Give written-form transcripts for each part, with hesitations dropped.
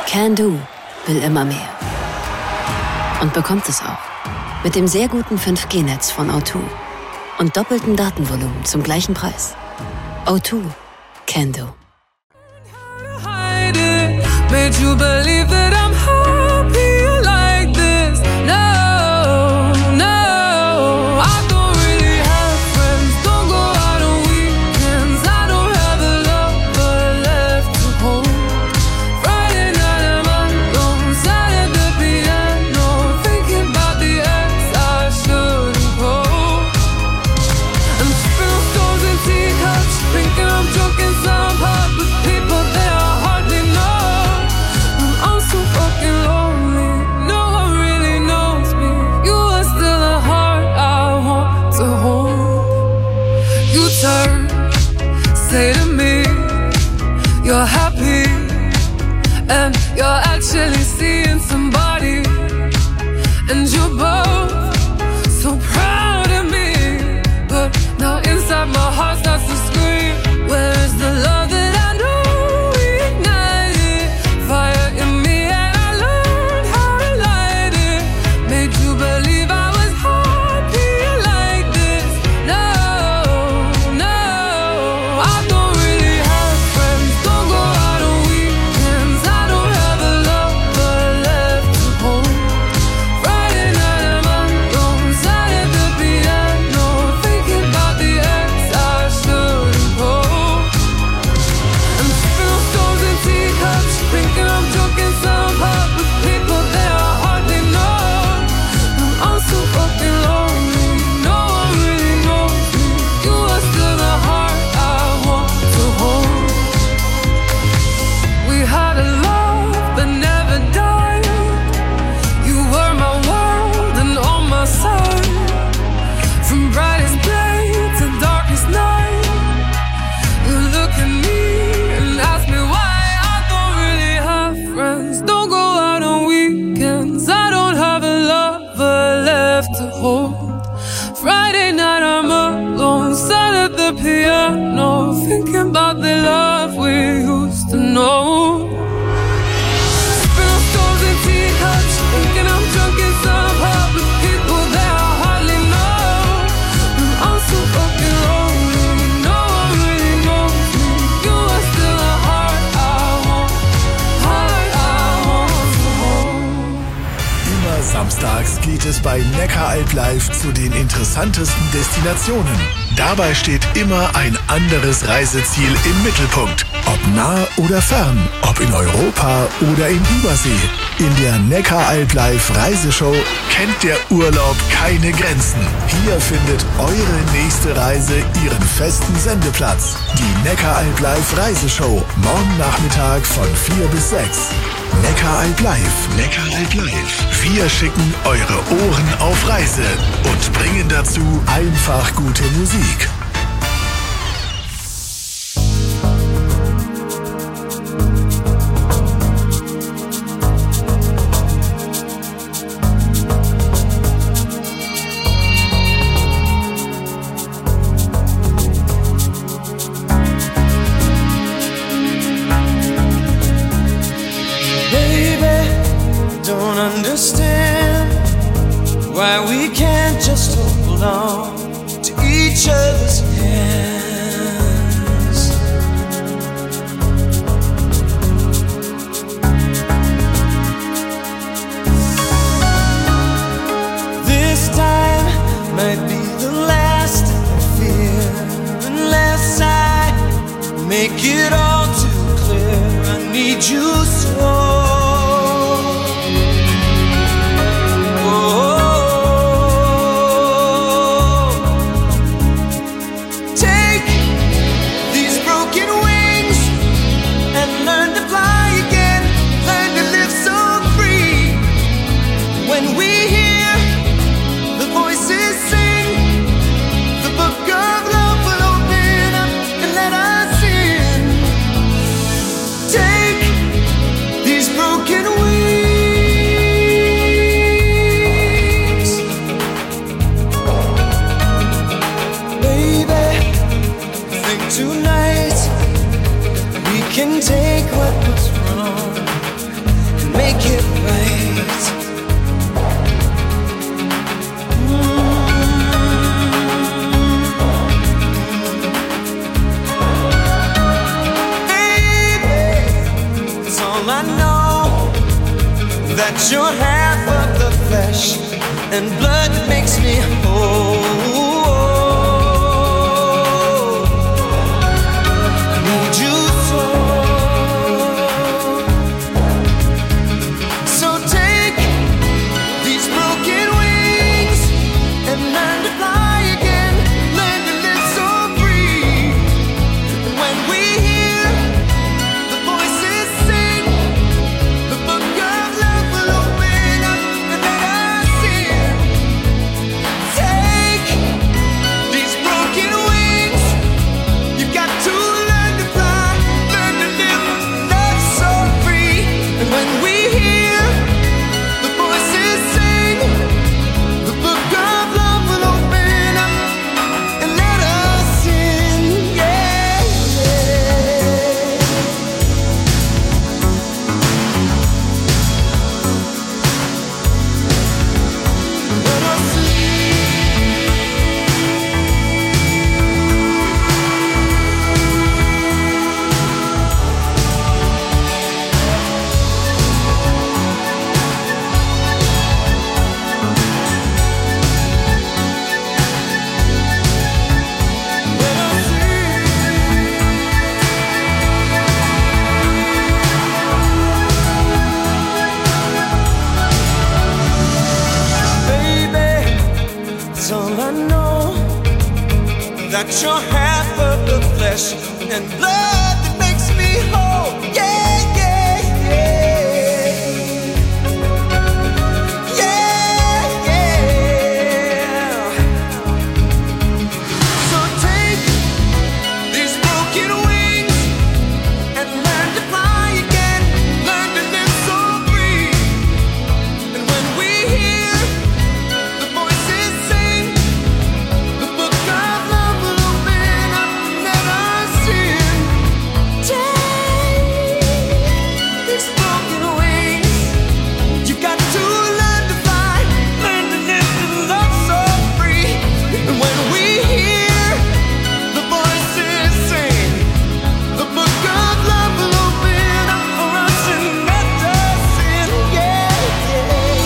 Can Do will immer mehr. Und bekommt es auch. Mit dem sehr guten 5G-Netz von O2 und doppeltem Datenvolumen zum gleichen Preis. O2 Can Do. Made you believe that I'm happy like this. No, no, I don't really have friends. Don't go out on weekends. I don't have a lover left to hold. Friday night I'm alone, sat at the piano, thinking about the ex I shouldn't call. And spill stones and teacups, thinking I'm drunk in some pub with people that I hardly know. I'm so fucking lonely, no one really knows me. You are still a heart I want to hold. You turn, say to me, you're happy, and you're actually seeing somebody. And you're both so proud of me, but now inside my heart starts to scream. Where's the love that I know ignited fire in me, and I learned how to light it. Made you believe I was happy like this. No, no, I don't really have friends. Don't go out on weekends. I don't have a lover left to hold. Friday night I'm alone, sat at the piano, thinking about the ex I shouldn't call. And spill stones and teacups, thinking I'm drunk in some pub with people that I hardly know. I'm so fucking lonely, no one really knows me. You are still the heart I want to hold. We had a love that never died. You were my world and on my side. From brightest day to darkest night, you look at me and ask me why I don't really have friends. Don't go out on weekends. I don't have a lover left to hold. Friday night I'm alone, sat at the piano, thinking about the love we used to know. Spill stones and teacups, thinking I'm drunk in some pub with people that I hardly know. I'm so fucking lonely, no one really knows me. You are still a heart I want to hold. Immer samstags geht es bei Neckaralb Live zu den interessantesten Destinationen. Dabei steht immer ein anderes Reiseziel im Mittelpunkt. Ob nah oder fern, ob in Europa oder in Übersee. In der Neckaralb Live Reiseshow kennt der Urlaub keine Grenzen. Hier findet eure nächste Reise ihren festen Sendeplatz. Die Neckaralb Live Reiseshow, morgen Nachmittag von 4 bis 6. Neckaralb Live, Neckaralb Live. Wir schicken eure Ohren auf Reise und bringen dazu einfach gute Musik. Why we can't just hold on to each other's hands. This time might be the last I fear, unless I make it all too clear. I need you so. Tonight we can take what was wrong make it right. I know that you're half of the flesh and blood that makes me whole. I need you so take these broken wings and learn to fly again, learn to live so free. And when we hear the voices sing, the book of love will open up and let us in. Take these broken wings. You've got to learn to fly, learn to live, love so free. And when we hear the voices sing, the book of love will open up and let us in. Yeah, yeah. Let us that's all I know, that you're half of the flesh and blood that makes me whole. Yeah, yeah, yeah. Yeah, yeah. So take these broken wings and learn to fly again, learn to live so free. And when we hear the voices sing, the book of love will open up and let us in. Take these broken wings. You got to learn to fly, learn to live and love so free. And when we hear the voices sing, the book of love will open up for us and let us in. Yeah, yeah.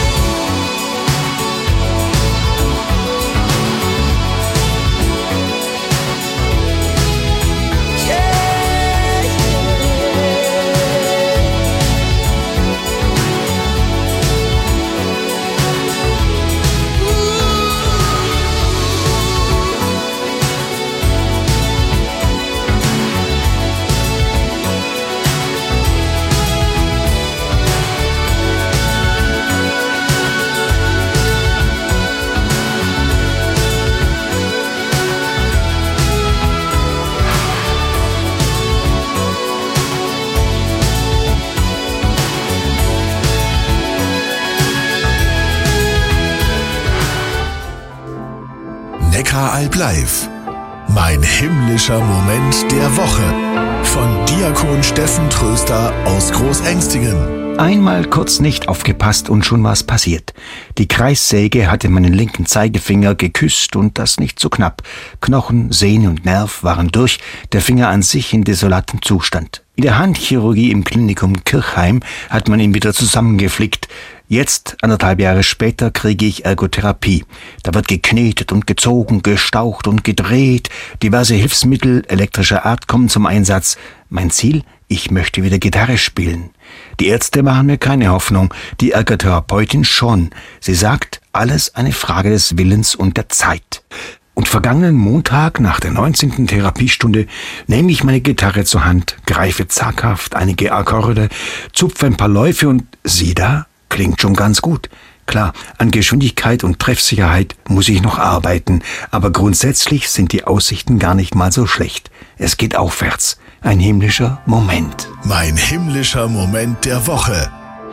Neckaralb live. Mein himmlischer Moment der Woche. Von Diakon Steffen Tröster aus Großengstingen. Einmal kurz nicht aufgepasst und schon war's passiert. Die Kreissäge hatte meinen linken Zeigefinger geküsst und das nicht so knapp. Knochen, Sehne und Nerv waren durch, der Finger an sich in desolatem Zustand. In der Handchirurgie im Klinikum Kirchheim hat man ihn wieder zusammengeflickt. Jetzt, 1,5 Jahre später, kriege ich Ergotherapie. Da wird geknetet und gezogen, gestaucht und gedreht. Diverse Hilfsmittel elektrischer Art kommen zum Einsatz. Mein Ziel? Ich möchte wieder Gitarre spielen. Die Ärzte machen mir keine Hoffnung, die Ergotherapeutin schon. Sie sagt, alles eine Frage des Willens und der Zeit. Und vergangenen Montag, nach der 19. Therapiestunde, nehme ich meine Gitarre zur Hand, greife zaghaft einige Akkorde, zupfe ein paar Läufe und sieh da, klingt schon ganz gut. Klar, an Geschwindigkeit und Treffsicherheit muss ich noch arbeiten, aber grundsätzlich sind die Aussichten gar nicht mal so schlecht. Es geht aufwärts. Ein himmlischer Moment. Mein himmlischer Moment der Woche.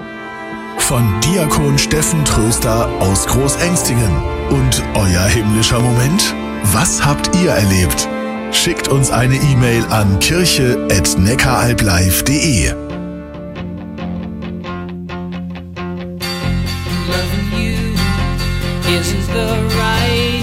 Von Diakon Steffen Tröster aus Großengstingen. Und euer himmlischer Moment? Was habt ihr erlebt? Schickt uns eine E-Mail an kirche@neckaralblive.de. isn't the right